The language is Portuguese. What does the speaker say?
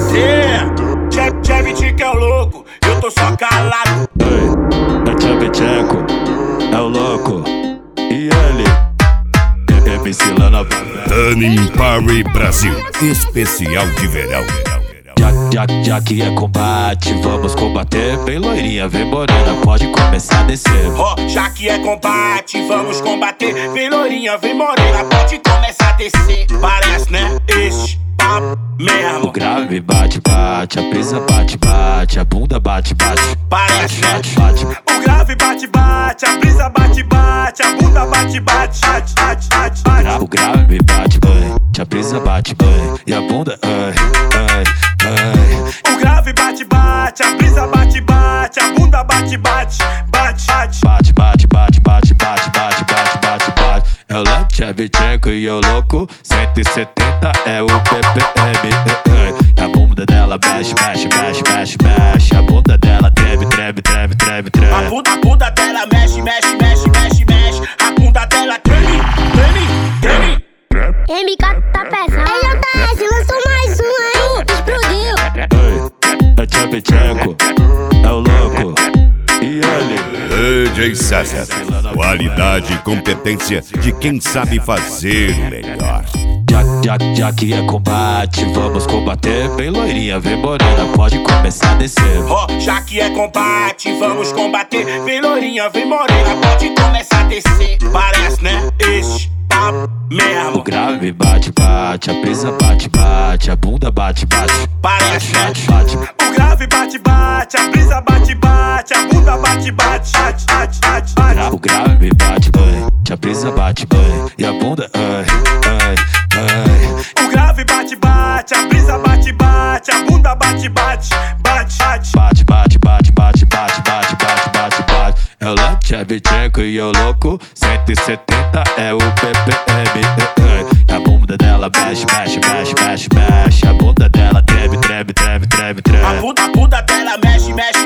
Chevy que é o louco, eu tô só calado. Ei, é Tchevchenko, é o louco. E ele, MC lá na Turning Party Brasil, especial de verão. Já que é combate, vamos combater. Vem loirinha, vem morena, pode começar a descer. Já que é combate, vamos combater. Vem loirinha, vem morena, pode começar a descer. Parece, né? Este papo mesmo. O grave bate, bate, a brisa bate, bate, a bunda bate, bate. Parece, né? Bate. O grave bate, bate, a brisa bate, bate, a bunda bate, bate, bate, bate, bate. O grave bate, bate, a brisa bate, bate, e a bunda, ai. O grave bate, bate, a brisa bate, bate, a bunda bate, bate, bate, bate. Bate. Eu lá, Tchevchenko e eu louco, 170 é o BPM. E a bunda dela mexe, mexe. A bunda dela treme. A bunda dela mexe. A bunda dela treme. MK tá pesado. Ei, JS, lançou mais um aí. Explodiu. É Tchevchenko, é o louco. E ele, DJ César, qualidade e competência de quem sabe fazer o melhor. Já que é combate, vamos combater. Vem loirinha, vem morena, pode começar a descer. Já que é combate, vamos combater. Vem loirinha, vem morena, pode começar a descer. Parece, né? Este papo mesmo. O grave bate, bate, a brisa bate, bate, a bunda bate, bate. Parece, né? Bate. O grave bate, bate, a brisa bate, bate, a bunda bate, bate. O grave bate, bate, a brisa bate, bate, e a bunda, ai. O grave bate, bate, a brisa bate, bate, a bunda bate, bate. Eu lá, Tchevchenko e eu louco, 170 é o BPM. E a bunda dela mexe. A bunda dela treme. A bunda dela mexe.